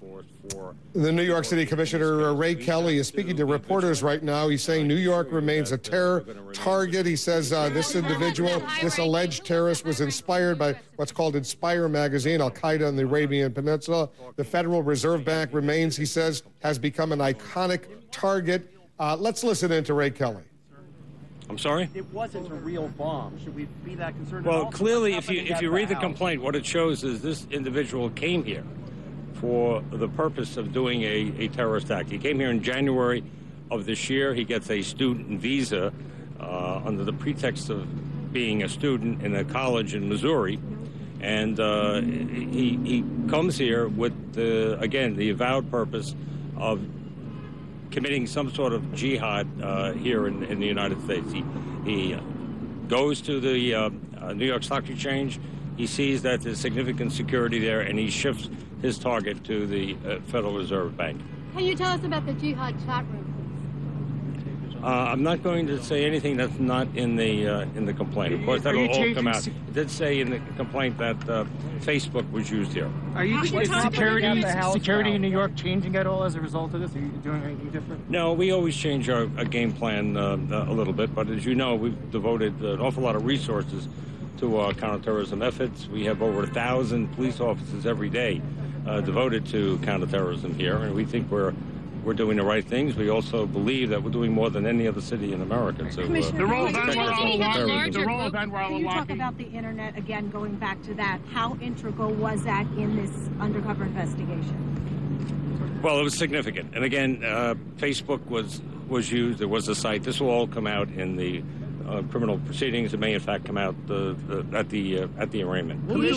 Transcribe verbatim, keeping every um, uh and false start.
force for... The New York City Commissioner uh, Ray Kelly is speaking to reporters right now. He's saying New York remains a terror target. He says uh, this individual, this alleged terrorist, was inspired by what's called Inspire magazine, Al-Qaeda in the Arabian Peninsula. The Federal Reserve Bank remains, he says, has become an iconic target. Uh, let's listen in to Ray Kelly. I'm sorry? It wasn't a real bomb. Should we be that concerned? Well, clearly, if you if you read the complaint, what it shows is this individual came here for the purpose of doing a, a terrorist act. He came here in January of this year. He gets a student visa uh, under the pretext of being a student in a college in Missouri. And uh, he, he comes here with, the, again, the avowed purpose of committing some sort of jihad uh, here in, in the United States. He, he goes to the uh, uh, New York Stock Exchange. He sees that there's significant security there, and he shifts his target to the uh, Federal Reserve Bank. Can you tell us about the jihad chat room, please? Uh, I'm not going to say anything that's not in the uh, in the complaint. Of course, that'll all come out. It did say in the complaint that uh, Facebook was used here. Are you is security security in New York changing at all as a result of this? Are you doing anything different? No, we always change our, our game plan uh, a little bit, but as you know, we've devoted an awful lot of resources to our counterterrorism efforts. We have over a thousand police officers every day uh, devoted to counterterrorism here, and we think we're we're doing the right things. We also believe that we're doing more than any other city in America. So, uh, the role of Anwar The role of Anwar Can you talk about the internet again? Going back to that, how integral was that in this undercover investigation? Well, it was significant, and again, uh, Facebook was was used. There was a site. This will all come out in the uh, criminal proceedings. It may, in fact, come out uh, uh, at the uh, at the arraignment.